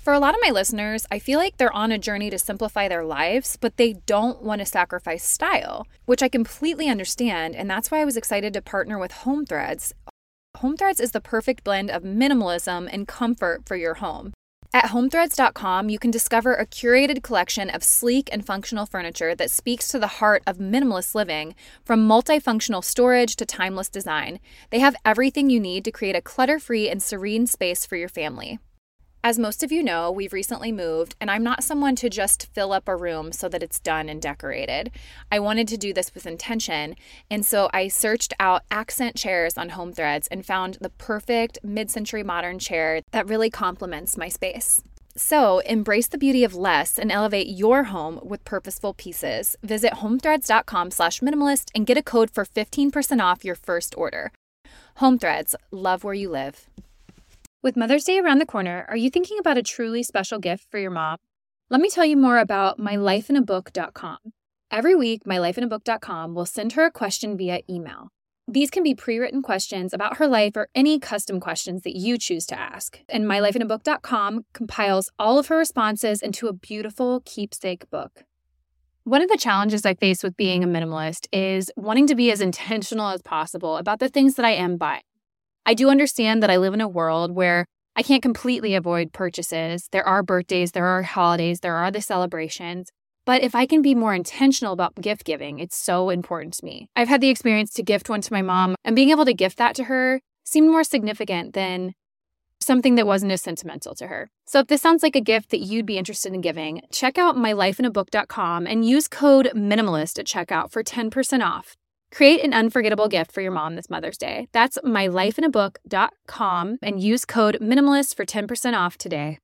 For a lot of my listeners, I feel like they're on a journey to simplify their lives, but they don't want to sacrifice style, which I completely understand, and that's why I was excited to partner with Home Threads. Home Threads is the perfect blend of minimalism and comfort for your home. At homethreads.com, you can discover a curated collection of sleek and functional furniture that speaks to the heart of minimalist living, from multifunctional storage to timeless design. They have everything you need to create a clutter-free and serene space for your family. As most of you know, we've recently moved, and I'm not someone to just fill up a room so that it's done and decorated. I wanted to do this with intention, and so I searched out accent chairs on Home Threads and found the perfect mid-century modern chair that really complements my space. So, embrace the beauty of less and elevate your home with purposeful pieces. Visit homethreads.com/minimalist and get a code for 15% off your first order. Home Threads, love where you live. With Mother's Day around the corner, are you thinking about a truly special gift for your mom? Let me tell you more about mylifeinabook.com. Every week, mylifeinabook.com will send her a question via email. These can be pre-written questions about her life or any custom questions that you choose to ask. And mylifeinabook.com compiles all of her responses into a beautiful keepsake book. One of the challenges I face with being a minimalist is wanting to be as intentional as possible about the things that I am buying. I do understand that I live in a world where I can't completely avoid purchases. There are birthdays, there are holidays, there are the celebrations. But if I can be more intentional about gift giving, it's so important to me. I've had the experience to gift one to my mom, and being able to gift that to her seemed more significant than something that wasn't as sentimental to her. So if this sounds like a gift that you'd be interested in giving, check out mylifeinabook.com and use code MINIMALIST at checkout for 10% off. Create an unforgettable gift for your mom this Mother's Day. That's mylifeinabook.com and use code MINIMALIST for 10% off today.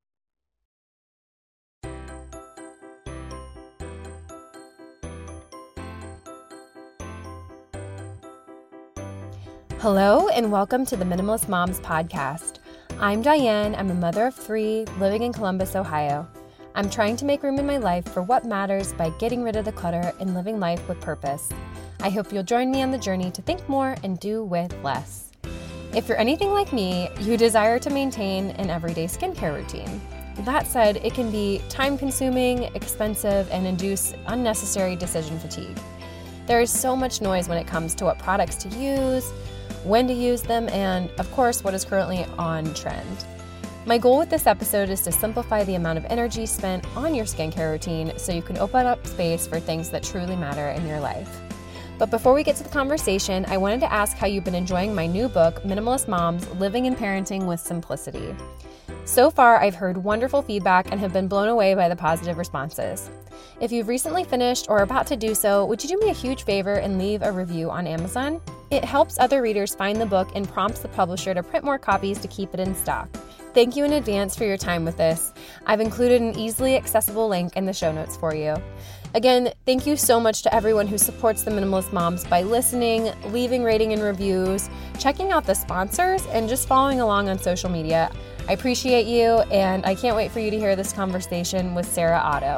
Hello and welcome to the Minimalist Moms Podcast. I'm Diane. I'm a mother of 3 living in Columbus, Ohio. I'm trying to make room in my life for what matters by getting rid of the clutter and living life with purpose. I hope you'll join me on the journey to think more and do with less. If you're anything like me, you desire to maintain an everyday skincare routine. That said, it can be time-consuming, expensive, and induce unnecessary decision fatigue. There is so much noise when it comes to what products to use, when to use them, and, of course, what is currently on trend. My goal with this episode is to simplify the amount of energy spent on your skincare routine so you can open up space for things that truly matter in your life. But before we get to the conversation, I wanted to ask how you've been enjoying my new book, Minimalist Moms: Living and Parenting with Simplicity. So far, I've heard wonderful feedback and have been blown away by the positive responses. If you've recently finished or are about to do so, would you do me a huge favor and leave a review on Amazon? It helps other readers find the book and prompts the publisher to print more copies to keep it in stock. Thank you in advance for your time with this. I've included an easily accessible link in the show notes for you. Again, thank you so much to everyone who supports the Minimalist Moms by listening, leaving rating and reviews, checking out the sponsors, and just following along on social media. I appreciate you, and I can't wait for you to hear this conversation with Sarah Otto.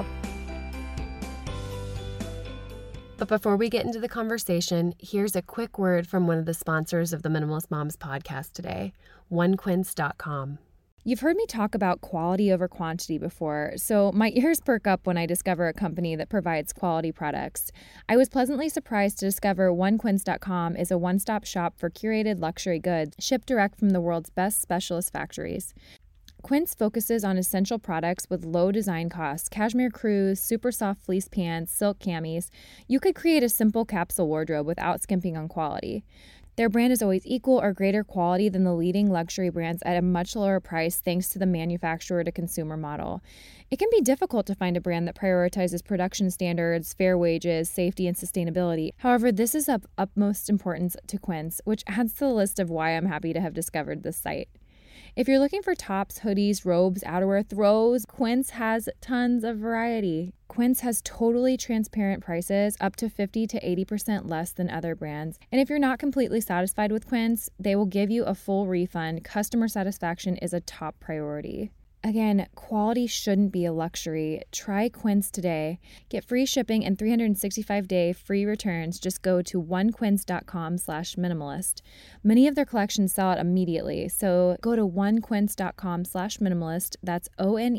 But before we get into the conversation, here's a quick word from one of the sponsors of the Minimalist Moms podcast today, OneQuince.com. You've heard me talk about quality over quantity before, so my ears perk up when I discover a company that provides quality products. I was pleasantly surprised to discover OneQuince.com is a one-stop shop for curated luxury goods shipped direct from the world's best specialist factories. Quince focuses on essential products with low design costs: cashmere crews, super soft fleece pants, silk camis. You could create a simple capsule wardrobe without skimping on quality. Their brand is always equal or greater quality than the leading luxury brands at a much lower price thanks to the manufacturer-to-consumer model. It can be difficult to find a brand that prioritizes production standards, fair wages, safety, and sustainability. However, this is of utmost importance to Quince, which adds to the list of why I'm happy to have discovered this site. If you're looking for tops, hoodies, robes, outerwear, throws, Quince has tons of variety. Quince has totally transparent prices, up to 50 to 80% less than other brands. And if you're not completely satisfied with Quince, they will give you a full refund. Customer satisfaction is a top priority. Again, quality shouldn't be a luxury. Try Quince today. Get free shipping and 365-day free returns. Just go to onequince.com/minimalist. Many of their collections sell out immediately, so go to onequince.com/minimalist. That's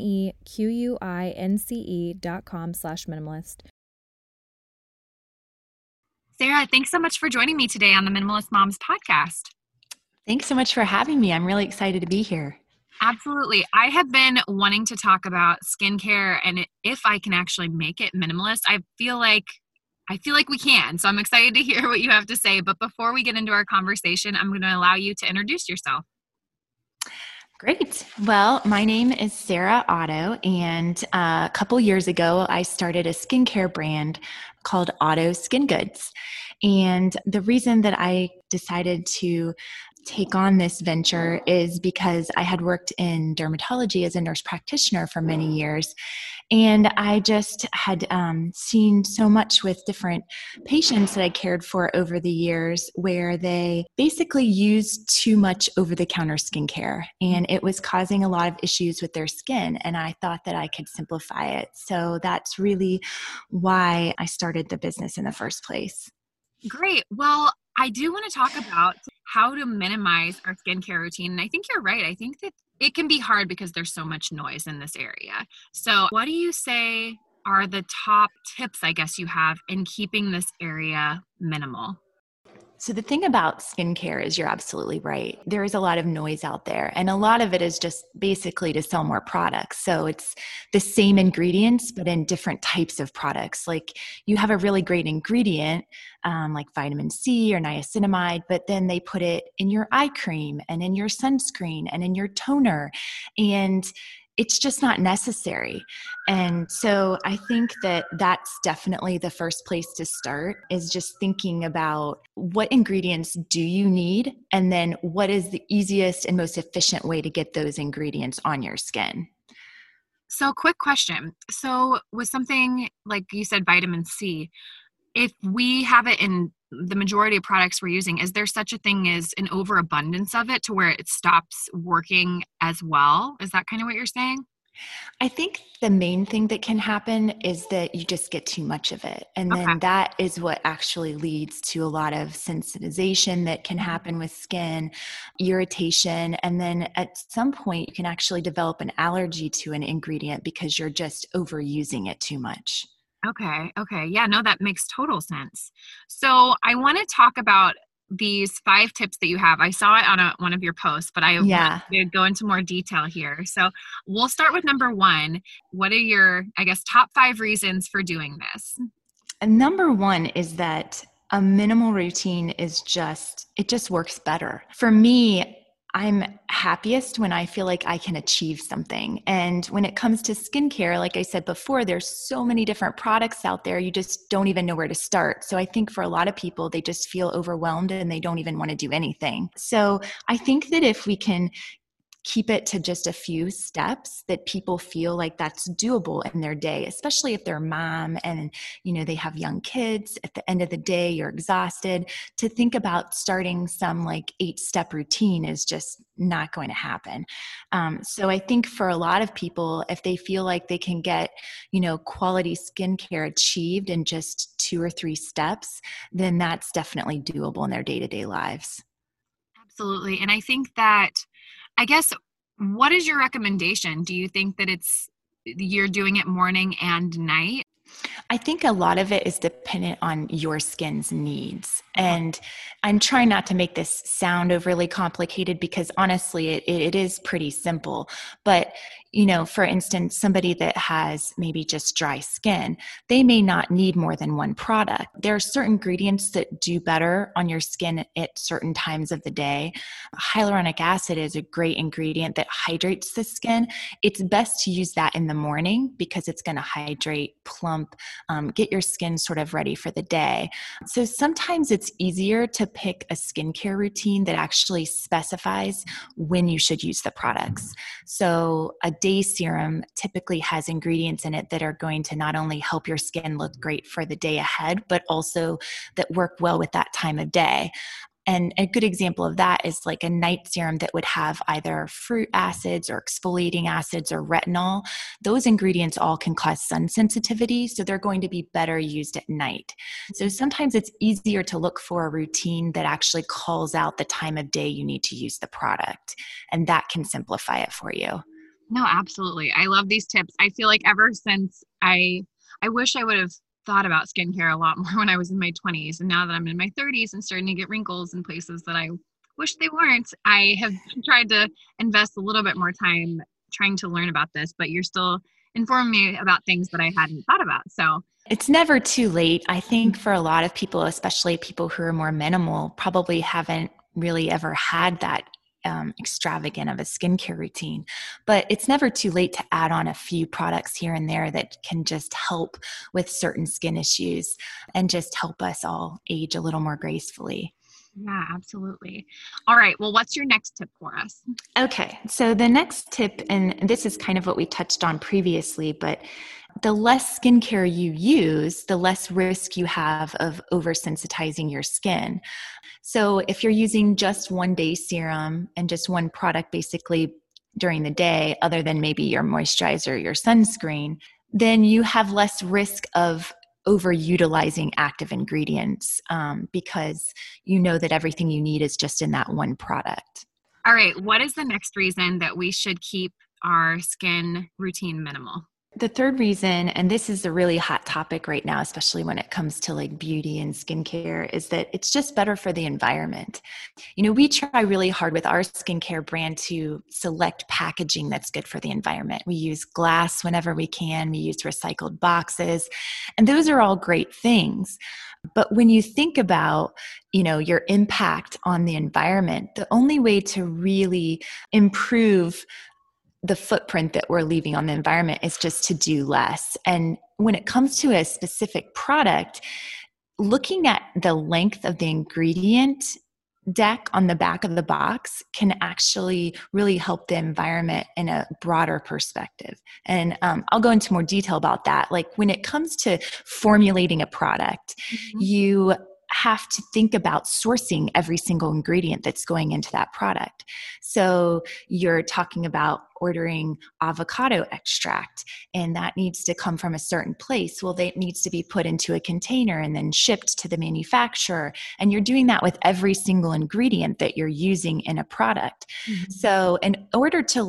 ONEQUINCE.com/minimalist. Sarah, thanks so much for joining me today on the Minimalist Moms podcast. Thanks so much for having me. I'm really excited to be here. Absolutely. I have been wanting to talk about skincare and if I can actually make it minimalist. I feel like we can. So I'm excited to hear what you have to say. But before we get into our conversation, I'm going to allow you to introduce yourself. Great. Well, my name is Sarah Otto, and a couple years ago, I started a skincare brand called Otto Skin Goods. And the reason that I decided to take on this venture is because I had worked in dermatology as a nurse practitioner for many years. And I just had seen so much with different patients that I cared for over the years where they basically used too much over-the-counter skincare. And it was causing a lot of issues with their skin. And I thought that I could simplify it. So that's really why I started the business in the first place. Great. Well, I do want to talk about how to minimize our skincare routine. And I think you're right. I think that it can be hard because there's so much noise in this area. So what do you say are the top tips, I guess, you have in keeping this area minimal? So the thing about skincare is you're absolutely right. There is a lot of noise out there, and a lot of it is just basically to sell more products. So it's the same ingredients, but in different types of products. Like you have a really great ingredient, like vitamin C or niacinamide, but then they put it in your eye cream and in your sunscreen and in your toner. And it's just not necessary. And so I think that that's definitely the first place to start, is just thinking about what ingredients do you need, and then what is the easiest and most efficient way to get those ingredients on your skin. So quick question. So with something like you said, vitamin C, if we have it in the majority of products we're using, is there such a thing as an overabundance of it to where it stops working as well? Is that kind of what you're saying? I think the main thing that can happen is that you just get too much of it. And then that is what actually leads to a lot of sensitization that can happen with skin, irritation. And then at some point, you can actually develop an allergy to an ingredient because you're just overusing it too much. Okay. Yeah, no, that makes total sense. So I want to talk about these 5 tips that you have. I saw it on one of your posts, but I want to go into more detail here. So we'll start with number 1. What are your, I guess, top 5 reasons for doing this? And number 1 is that a minimal routine is it just works better. For me, I'm happiest when I feel like I can achieve something. And when it comes to skincare, like I said before, there's so many different products out there, you just don't even know where to start. So I think for a lot of people, they just feel overwhelmed and they don't even want to do anything. So I think that if we can keep it to just a few steps, that people feel like that's doable in their day, especially if they're a mom and, they have young kids. At the end of the day, you're exhausted. To think about starting some 8-step routine is just not going to happen. So I think for a lot of people, if they feel like they can get, quality skincare achieved in just 2 or 3 steps, then that's definitely doable in their day-to-day lives. Absolutely. And I think that, I guess, what is your recommendation? Do you think that you're doing it morning and night? I think a lot of it is dependent on your skin's needs. And I'm trying not to make this sound overly complicated because honestly, it is pretty simple. But, for instance, somebody that has maybe just dry skin, they may not need more than one product. There are certain ingredients that do better on your skin at certain times of the day. Hyaluronic acid is a great ingredient that hydrates the skin. It's best to use that in the morning because it's going to hydrate, plump, get your skin sort of ready for the day. So sometimes it's easier to pick a skincare routine that actually specifies when you should use the products. So a day serum typically has ingredients in it that are going to not only help your skin look great for the day ahead, but also that work well with that time of day. And a good example of that is like a night serum that would have either fruit acids or exfoliating acids or retinol. Those ingredients all can cause sun sensitivity, so they're going to be better used at night. So sometimes it's easier to look for a routine that actually calls out the time of day you need to use the product, and that can simplify it for you. No, absolutely. I love these tips. I feel like ever since I wish I would have thought about skincare a lot more when I was in my 20s. And now that I'm in my 30s and starting to get wrinkles in places that I wish they weren't, I have tried to invest a little bit more time trying to learn about this, but you're still informing me about things that I hadn't thought about. So it's never too late. I think for a lot of people, especially people who are more minimal, probably haven't really ever had that extravagant of a skincare routine, but it's never too late to add on a few products here and there that can just help with certain skin issues and just help us all age a little more gracefully. Yeah, absolutely. All right. Well, what's your next tip for us? Okay. So the next tip, and this is kind of what we touched on previously, but the less skincare you use, the less risk you have of oversensitizing your skin. So if you're using just one day serum and just one product basically during the day, other than maybe your moisturizer or your sunscreen, then you have less risk of overutilizing active ingredients because you know that everything you need is just in that one product. All right. What is the next reason that we should keep our skin routine minimal? The third reason, and this is a really hot topic right now, especially when it comes to like beauty and skincare, is that it's just better for the environment. You know, we try really hard with our skincare brand to select packaging that's good for the environment. We use glass whenever we can. We use recycled boxes, and those are all great things. But when you think about, you know, your impact on the environment, the only way to really improve the footprint that we're leaving on the environment is just to do less. And when it comes to a specific product, looking at the length of the ingredient deck on the back of the box can actually really help the environment in a broader perspective. And I'll go into more detail about that. Like when it comes to formulating a product, you have to think about sourcing every single ingredient that's going into that product. So you're talking about ordering avocado extract, and that needs to come from a certain place. Well, it needs to be put into a container and then shipped to the manufacturer. And you're doing that with every single ingredient that you're using in a product. So in order to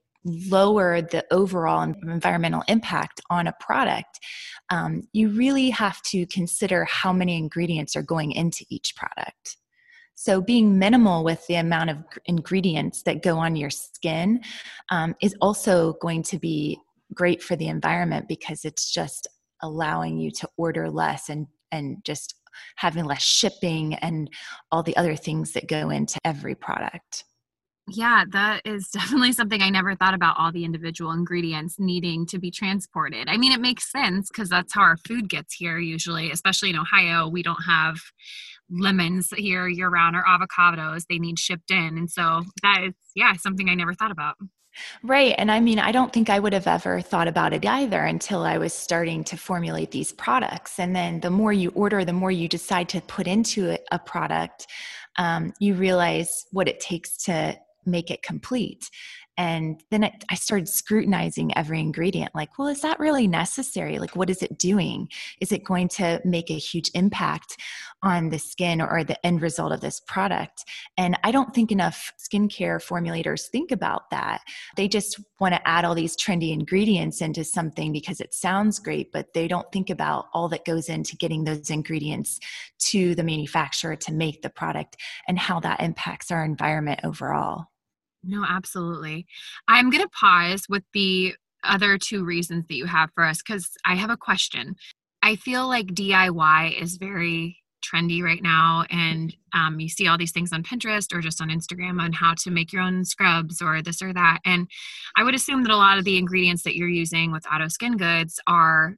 lower the overall environmental impact on a product, you really have to consider how many ingredients are going into each product. So being minimal with the amount of ingredients that go on your skin is also going to be great for the environment, because it's just allowing you to order less and just having less shipping and all the other things that go into every product. Yeah, that is definitely something I never thought about, all the individual ingredients needing to be transported. I mean, it makes sense because that's how our food gets here usually, especially in Ohio. We don't have lemons here year round or avocados. They need shipped in. And so that is, something I never thought about. Right. And I mean, I don't think I would have ever thought about it either until I was starting to formulate these products. And then the more you order, the more you decide to put into a product, you realize what it takes to make it complete. And then I started scrutinizing every ingredient, like, well, is that really necessary? Like, what is it doing? Is it going to make a huge impact on the skin or the end result of this product? And I don't think enough skincare formulators think about that. They just want to add all these trendy ingredients into something because it sounds great, but they don't think about all that goes into getting those ingredients to the manufacturer to make the product and how that impacts our environment overall. No, absolutely. I'm going to pause with the other two reasons that you have for us, because I have a question. I feel like DIY is very trendy right now, and you see all these things on Pinterest or just on Instagram on how to make your own scrubs or this or that. And I would assume that a lot of the ingredients that you're using with Auto Skin Goods are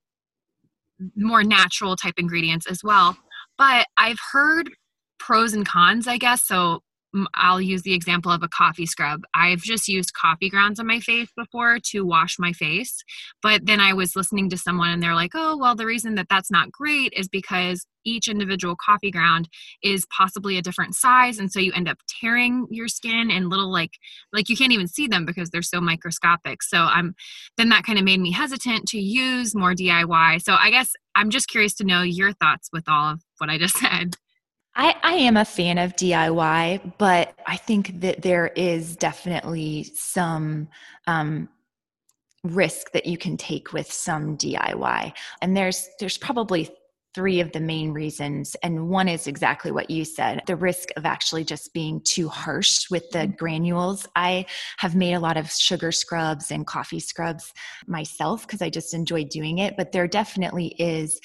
more natural type ingredients as well. But I've heard pros and cons, I guess. So I'll use the example of a coffee scrub. I've just used coffee grounds on my face before to wash my face. But then I was listening to someone and they're like, oh, well, the reason that that's not great is because each individual coffee ground is possibly a different size. And so you end up tearing your skin and little like you can't even see them because they're so microscopic. So then that kind of made me hesitant to use more DIY. So I guess I'm just curious to know your thoughts with all of what I just said. I am a fan of DIY, but I think that there is definitely some risk that you can take with some DIY. And there's probably 3 of the main reasons. And one is exactly what you said, the risk of actually just being too harsh with the granules. I have made a lot of sugar scrubs and coffee scrubs myself because I just enjoy doing it. But there definitely is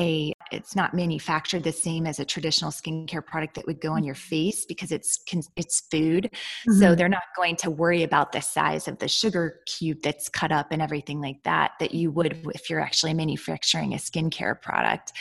it's not manufactured the same as a traditional skincare product that would go on your face because it's food. Mm-hmm. So they're not going to worry about the size of the sugar cube that's cut up and everything like that you would if you're actually manufacturing a skincare product.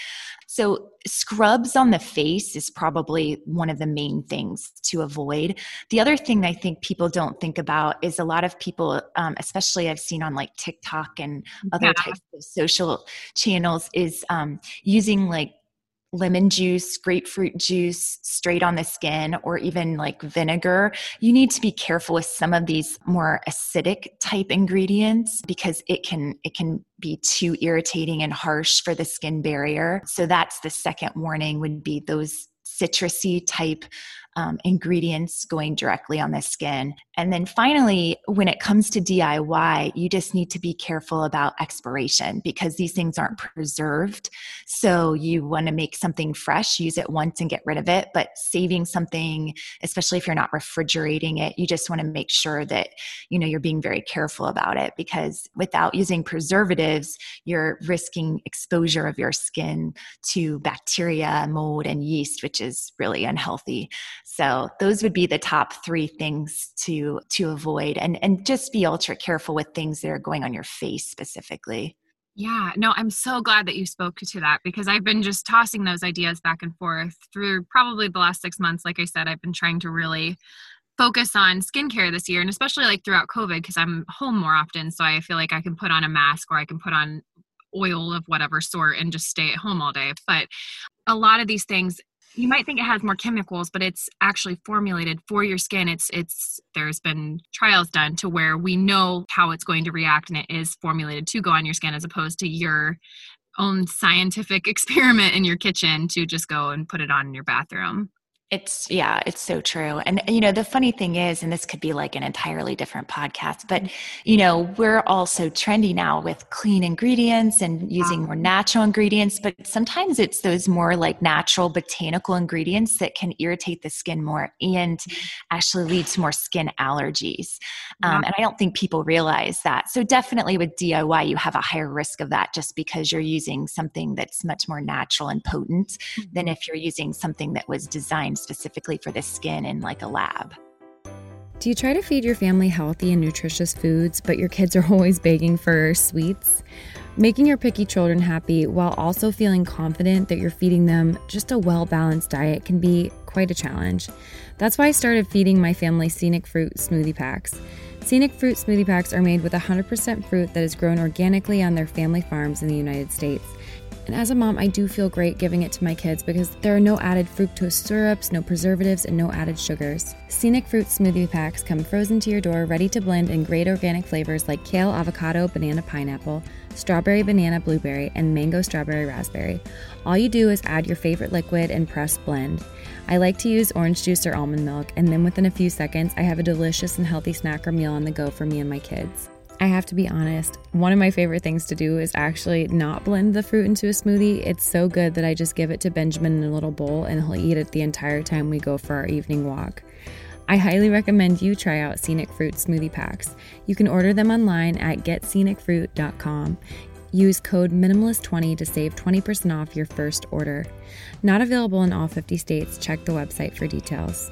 So scrubs on the face is probably one of the main things to avoid. The other thing I think people don't think about is a lot of people, especially I've seen on like TikTok and other types of social channels, is using like lemon juice, grapefruit juice straight on the skin, or even like vinegar. You need to be careful with some of these more acidic type ingredients because it can be too irritating and harsh for the skin barrier. So that's the second warning, would be those citrusy type ingredients going directly on the skin. And then finally, when it comes to DIY, you just need to be careful about expiration because these things aren't preserved. So you want to make something fresh, use it once and get rid of it. But saving something, especially if you're not refrigerating it, you just want to make sure that, you're being very careful about it, because without using preservatives, you're risking exposure of your skin to bacteria, mold, and yeast, which is really unhealthy. So those would be the top 3 things to avoid, and just be ultra careful with things that are going on your face specifically. Yeah, no, I'm so glad that you spoke to that because I've been just tossing those ideas back and forth through probably the last 6 months. Like I said, I've been trying to really focus on skincare this year, and especially like throughout COVID because I'm home more often. So I feel like I can put on a mask or I can put on oil of whatever sort and just stay at home all day. But a lot of these things, you might think it has more chemicals, but it's actually formulated for your skin. There's been trials done to where we know how it's going to react, and it is formulated to go on your skin as opposed to your own scientific experiment in your kitchen to just go and put it on in your bathroom. It's so true. And, the funny thing is, and this could be like an entirely different podcast, but, we're also trendy now with clean ingredients and using more natural ingredients, but sometimes it's those more like natural botanical ingredients that can irritate the skin more and actually lead to more skin allergies. And I don't think people realize that. So definitely with DIY, you have a higher risk of that just because you're using something that's much more natural and potent than if you're using something that was designed specifically for the skin in like a lab. Do you try to feed your family healthy and nutritious foods, but your kids are always begging for sweets? Making your picky children happy while also feeling confident that you're feeding them just a well-balanced diet can be quite a challenge. That's why I started feeding my family Scenic Fruit smoothie packs. Scenic Fruit smoothie packs are made with 100% fruit that is grown organically on their family farms in the United States. And as a mom, I do feel great giving it to my kids because there are no added fructose syrups, no preservatives, and no added sugars. Scenic Fruit smoothie packs come frozen to your door, ready to blend in great organic flavors like kale, avocado, banana, pineapple, strawberry, banana, blueberry, and mango, strawberry, raspberry. All you do is add your favorite liquid and press blend. I like to use orange juice or almond milk, and then within a few seconds, I have a delicious and healthy snack or meal on the go for me and my kids. I have to be honest, one of my favorite things to do is actually not blend the fruit into a smoothie. It's so good that I just give it to Benjamin in a little bowl and he'll eat it the entire time we go for our evening walk. I highly recommend you try out Scenic Fruit smoothie packs. You can order them online at getscenicfruit.com. Use code MINIMALIST20 to save 20% off your first order. Not available in all 50 states. Check the website for details.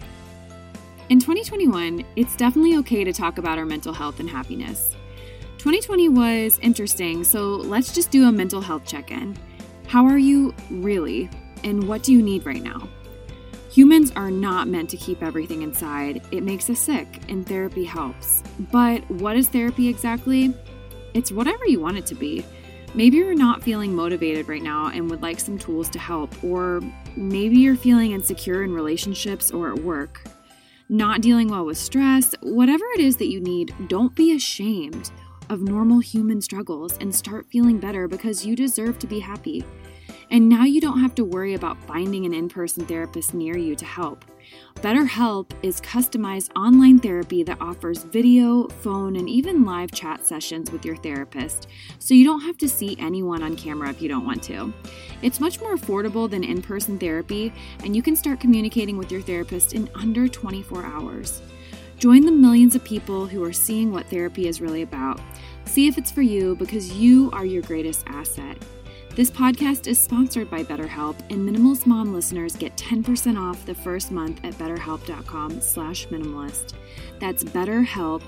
In 2021, it's definitely okay to talk about our mental health and happiness. 2020 was interesting, so let's just do a mental health check-in. How are you really, and what do you need right now? Humans are not meant to keep everything inside. It makes us sick, and therapy helps. But what is therapy exactly? It's whatever you want it to be. Maybe you're not feeling motivated right now and would like some tools to help, or maybe you're feeling insecure in relationships or at work. Not dealing well with stress, whatever it is that you need, don't be ashamed of normal human struggles and start feeling better because you deserve to be happy. And now you don't have to worry about finding an in-person therapist near you to help. BetterHelp is customized online therapy that offers video, phone, and even live chat sessions with your therapist, so you don't have to see anyone on camera if you don't want to. It's much more affordable than in-person therapy, and you can start communicating with your therapist in under 24 hours. Join the millions of people who are seeing what therapy is really about. See if it's for you, because you are your greatest asset. This podcast is sponsored by BetterHelp, and Minimalist Mom listeners get 10% off the first month at betterhelp.com/minimalist. That's BetterHelp,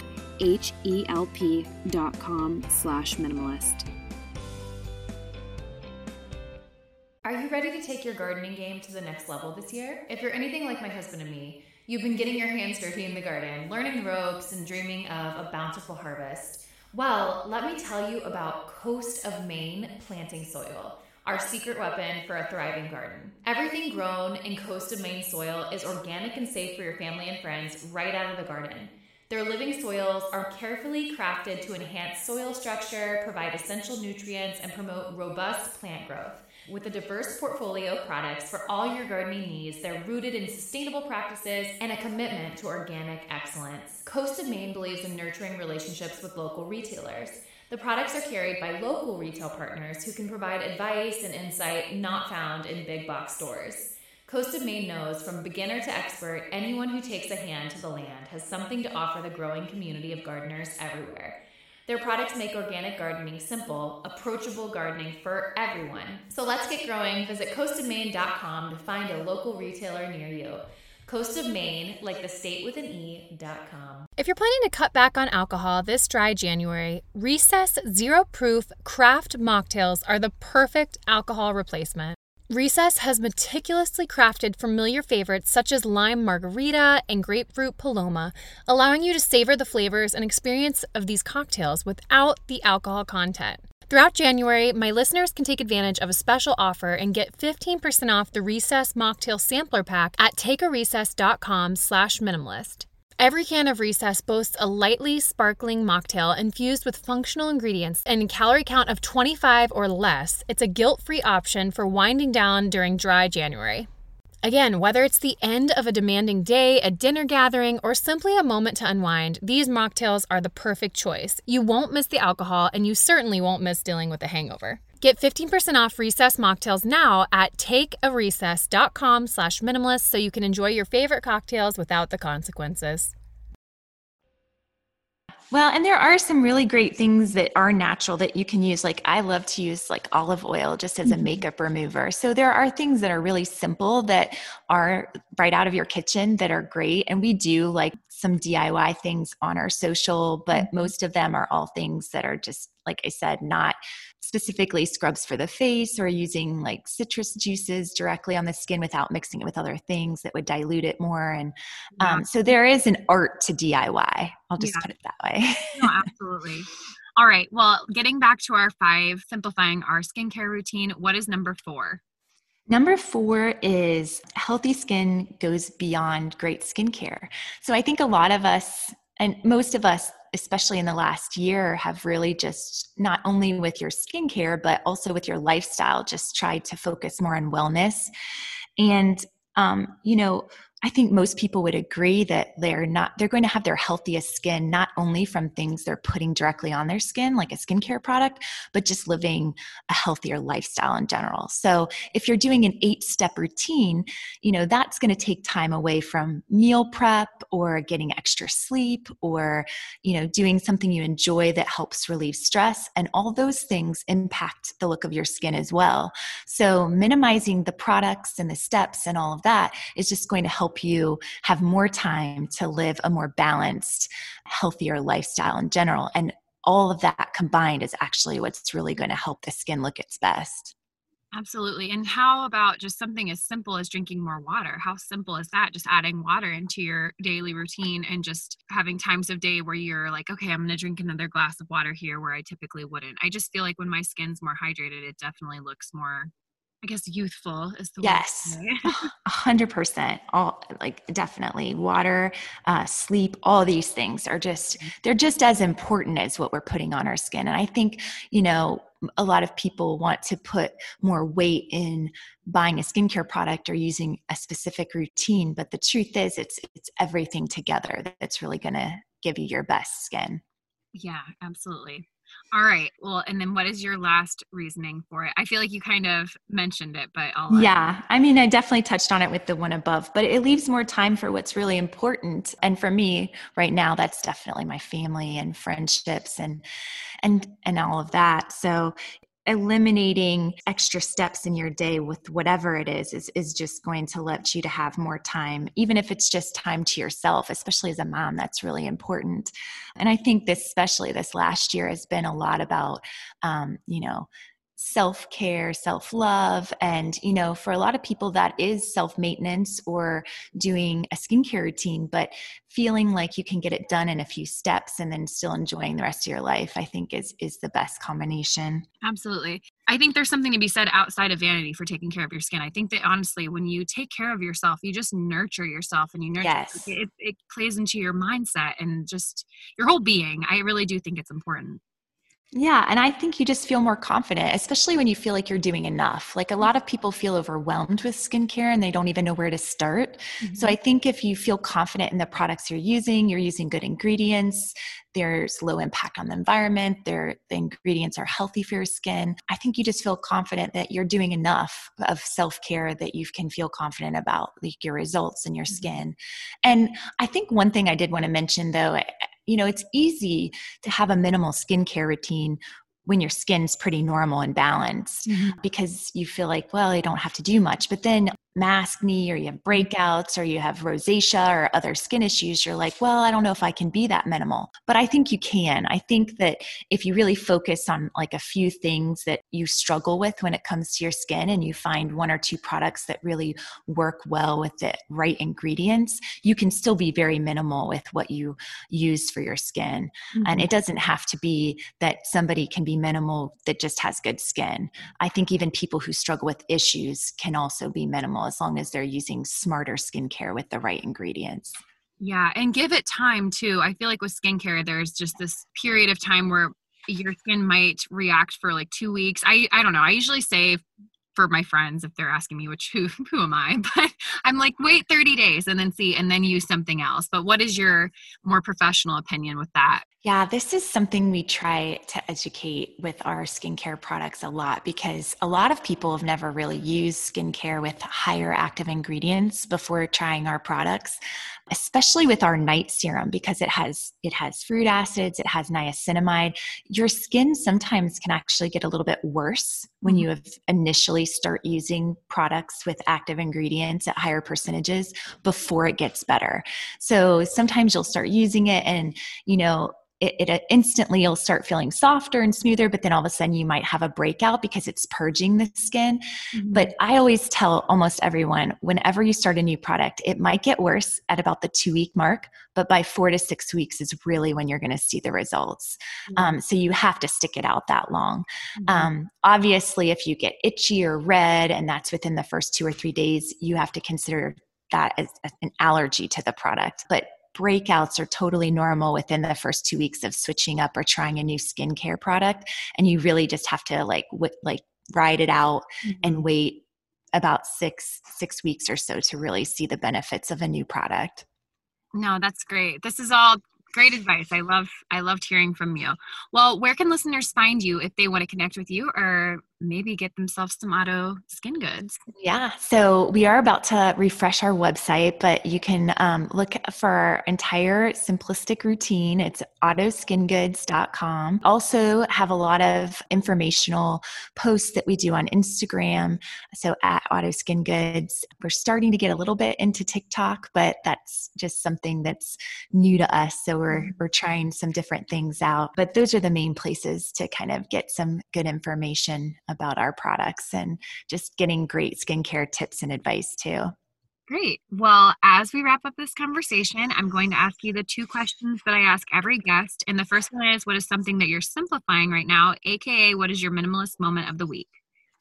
HELP.com/minimalist. Are you ready to take your gardening game to the next level this year? If you're anything like my husband and me, you've been getting your hands dirty in the garden, learning the ropes, and dreaming of a bountiful harvest. Well, let me tell you about Coast of Maine planting soil, our secret weapon for a thriving garden. Everything grown in Coast of Maine soil is organic and safe for your family and friends right out of the garden. Their living soils are carefully crafted to enhance soil structure, provide essential nutrients, and promote robust plant growth. With a diverse portfolio of products for all your gardening needs, they're rooted in sustainable practices and a commitment to organic excellence. Coast of Maine believes in nurturing relationships with local retailers. The products are carried by local retail partners who can provide advice and insight not found in big box stores. Coast of Maine knows from beginner to expert, anyone who takes a hand to the land has something to offer the growing community of gardeners everywhere. Their products make organic gardening simple, approachable gardening for everyone. So let's get growing. Visit coastofmaine.com to find a local retailer near you. Coast of Maine, like the state with an E.com. If you're planning to cut back on alcohol this dry January, Recess Zero Proof Craft Mocktails are the perfect alcohol replacement. Recess has meticulously crafted familiar favorites such as lime margarita and grapefruit paloma, allowing you to savor the flavors and experience of these cocktails without the alcohol content. Throughout January, my listeners can take advantage of a special offer and get 15% off the Recess Mocktail Sampler Pack at takearecess.com/minimalist. Every can of Recess boasts a lightly sparkling mocktail infused with functional ingredients and a calorie count of 25 or less. It's a guilt-free option for winding down during dry January. Again, whether it's the end of a demanding day, a dinner gathering, or simply a moment to unwind, these mocktails are the perfect choice. You won't miss the alcohol, and you certainly won't miss dealing with a hangover. Get 15% off Recess mocktails now at takearecess.com/minimalist so you can enjoy your favorite cocktails without the consequences. Well, and there are some really great things that are natural that you can use. Like I love to use like olive oil just as a makeup remover. So there are things that are really simple that are right out of your kitchen that are great. And we do like some DIY things on our social, but most of them are all things that are just, like I said, not specifically scrubs for the face or using like citrus juices directly on the skin without mixing it with other things that would dilute it more. And so there is an art to DIY. I'll just put it that way. No, absolutely. All right. Well, getting back to our 5, simplifying our skincare routine, what is number 4? Number 4 is healthy skin goes beyond great skincare. So I think a lot of us, and most of us, especially in the last year, have really just not only with your skincare, but also with your lifestyle, just tried to focus more on wellness. And, I think most people would agree that they're going to have their healthiest skin, not only from things they're putting directly on their skin, like a skincare product, but just living a healthier lifestyle in general. So if you're doing an 8-step routine, that's going to take time away from meal prep or getting extra sleep or, doing something you enjoy that helps relieve stress. And all those things impact the look of your skin as well. So minimizing the products and the steps and all of that is just going to help you have more time to live a more balanced, healthier lifestyle in general. And all of that combined is actually what's really going to help the skin look its best. Absolutely. And how about just something as simple as drinking more water? How simple is that? Just adding water into your daily routine and just having times of day where you're like, okay, I'm going to drink another glass of water here where I typically wouldn't. I just feel like when my skin's more hydrated, it definitely looks more, I guess, youthful is the word to Yes, say. 100%. All like definitely water, sleep, all these things are they're just as important as what we're putting on our skin. And I think, a lot of people want to put more weight in buying a skincare product or using a specific routine. But the truth is it's everything together that's really going to give you your best skin. Yeah, absolutely. All right. Well, and then what is your last reasoning for it? I feel like you kind of mentioned it, but I'll. Yeah, I mean, I definitely touched on it with the one above, but it leaves more time for what's really important. And for me right now, that's definitely my family and friendships and all of that. So eliminating extra steps in your day with whatever it is just going to let you to have more time, even if it's just time to yourself, especially as a mom. That's really important. And I think especially this last year has been a lot about, self-care, self-love. And, for a lot of people that is self-maintenance or doing a skincare routine, but feeling like you can get it done in a few steps and then still enjoying the rest of your life, I think is the best combination. Absolutely. I think there's something to be said outside of vanity for taking care of your skin. I think that honestly, when you take care of yourself, you just nurture yourself and you nurture Yes. it plays into your mindset and just your whole being. I really do think it's important. Yeah. And I think you just feel more confident, especially when you feel like you're doing enough. Like a lot of people feel overwhelmed with skincare and they don't even know where to start. Mm-hmm. So I think if you feel confident in the products you're using good ingredients, there's low impact on the environment, the ingredients are healthy for your skin. I think you just feel confident that you're doing enough of self-care that you can feel confident about like your results and your skin. And I think one thing I did want to mention though, it's easy to have a minimal skincare routine when your skin's pretty normal and balanced because you feel like, well, I don't have to do much. But then maskne or you have breakouts or you have rosacea or other skin issues, you're like, well, I don't know if I can be that minimal. But I think you can. I think that if you really focus on like a few things that you struggle with when it comes to your skin and you find one or two products that really work well with the right ingredients, you can still be very minimal with what you use for your skin. And it doesn't have to be that somebody can be minimal that just has good skin. I think even people who struggle with issues can also be minimal as long as they're using smarter skincare with the right ingredients. Yeah. And give it time too. I feel like with skincare, there's just this period of time where your skin might react for like 2 weeks. I don't know. I usually say for my friends, if they're asking me, who am I? But I'm like, wait 30 days and then see, and then use something else. But what is your more professional opinion with that? Yeah, this is something we try to educate with our skincare products a lot because a lot of people have never really used skincare with higher active ingredients before trying our products, especially with our night serum because it has fruit acids, it has niacinamide. Your skin sometimes can actually get a little bit worse when you have initially start using products with active ingredients at higher percentages before it gets better. So sometimes you'll start using it and, it instantly you'll start feeling softer and smoother, but then all of a sudden you might have a breakout because it's purging the skin. But I always tell almost everyone, whenever you start a new product, it might get worse at about the 2-week mark, but by 4 to 6 weeks is really when you're going to see the results. So you have to stick it out that long. Obviously, if you get itchy or red, and that's within the first 2 or 3 days, you have to consider that as an allergy to the product. But breakouts are totally normal within the first 2 weeks of switching up or trying a new skincare product. And you really just have to ride it out and wait about six weeks or so to really see the benefits of a new product. No, that's great. This is all great advice. I loved hearing from you. Well, where can listeners find you if they want to connect with you or maybe get themselves some Otto Skin Goods? Yeah, so we are about to refresh our website, but you can look for our entire simplistic routine. It's ottoskingoods.com. Also have a lot of informational posts that we do on Instagram. So at Otto Skin Goods, we're starting to get a little bit into TikTok, but that's just something that's new to us. So we're trying some different things out, but those are the main places to kind of get some good information about our products and just getting great skincare tips and advice too. Great. Well, as we wrap up this conversation, I'm going to ask you the 2 questions that I ask every guest. And the first one is, what is something that you're simplifying right now? AKA, what is your minimalist moment of the week?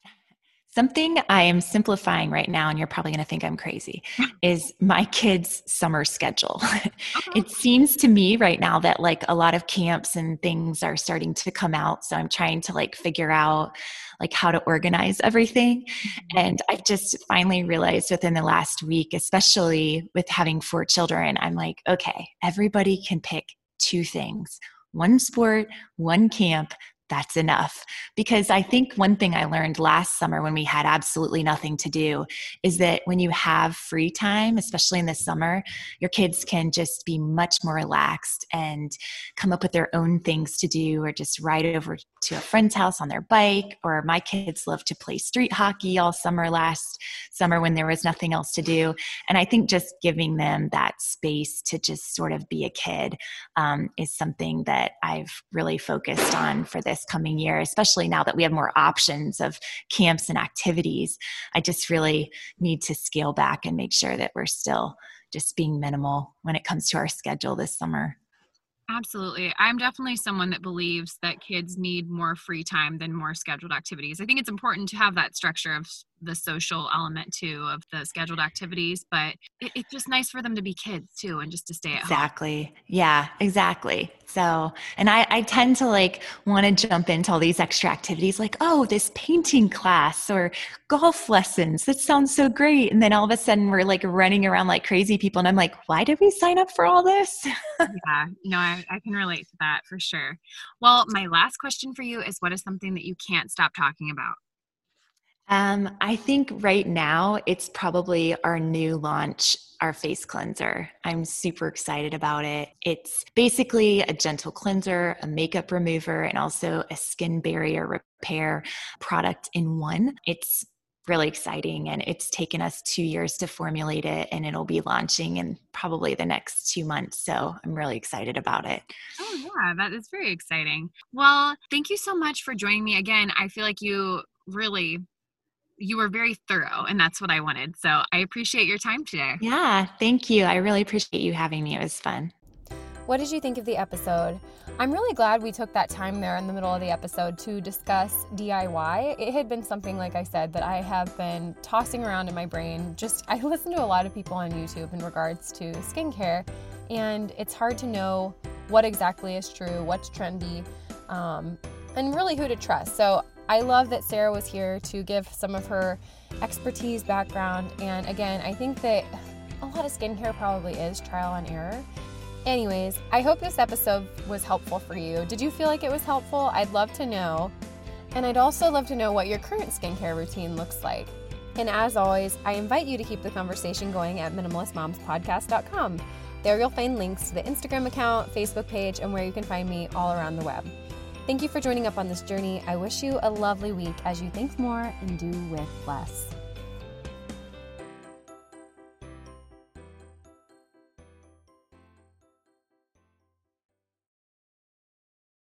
Something I am simplifying right now, and you're probably going to think I'm crazy, is my kids' summer schedule. Okay. It seems to me right now that like a lot of camps and things are starting to come out. So I'm trying to like figure out like how to organize everything. And I've just finally realized within the last week, especially with having 4 children, I'm like, okay, everybody can pick 2 things, 1 sport, 1 camp. That's enough. Because I think one thing I learned last summer when we had absolutely nothing to do is that when you have free time, especially in the summer, your kids can just be much more relaxed and come up with their own things to do, or just ride over to a friend's house on their bike. Or my kids love to play street hockey all summer last summer when there was nothing else to do. And I think just giving them that space to just sort of be a kid is something that I've really focused on for this coming year, especially now that we have more options of camps and activities. I just really need to scale back and make sure that we're still just being minimal when it comes to our schedule this summer. Absolutely. I'm definitely someone that believes that kids need more free time than more scheduled activities. I think it's important to have that structure of the social element too of the scheduled activities, but it's just nice for them to be kids too and just to stay at home. Exactly. Yeah, exactly. So, and I tend to like want to jump into all these extra activities like, oh, this painting class or golf lessons. That sounds so great. And then all of a sudden we're like running around like crazy people. And I'm like, why did we sign up for all this? Yeah, no, I can relate to that for sure. Well, my last question for you is, what is something that you can't stop talking about? I think right now it's probably our new launch, our face cleanser. I'm super excited about it. It's basically a gentle cleanser, a makeup remover, and also a skin barrier repair product in one. It's really exciting, and it's taken us 2 years to formulate it, and it'll be launching in probably the next 2 months. So I'm really excited about it. Oh yeah, that is very exciting. Well, thank you so much for joining me again. I feel like you were very thorough, and that's what I wanted. So I appreciate your time today. Yeah, thank you. I really appreciate you having me. It was fun. What did you think of the episode? I'm really glad we took that time there in the middle of the episode to discuss DIY. It had been something, like I said, that I have been tossing around in my brain. I listen to a lot of people on YouTube in regards to skincare, and it's hard to know what exactly is true, what's trendy, and really who to trust. So I love that Sarah was here to give some of her expertise, background, and again, I think that a lot of skincare probably is trial and error. Anyways, I hope this episode was helpful for you. Did you feel like it was helpful? I'd love to know. And I'd also love to know what your current skincare routine looks like. And as always, I invite you to keep the conversation going at minimalistmomspodcast.com. There you'll find links to the Instagram account, Facebook page, and where you can find me all around the web. Thank you for joining up on this journey. I wish you a lovely week as you think more and do with less.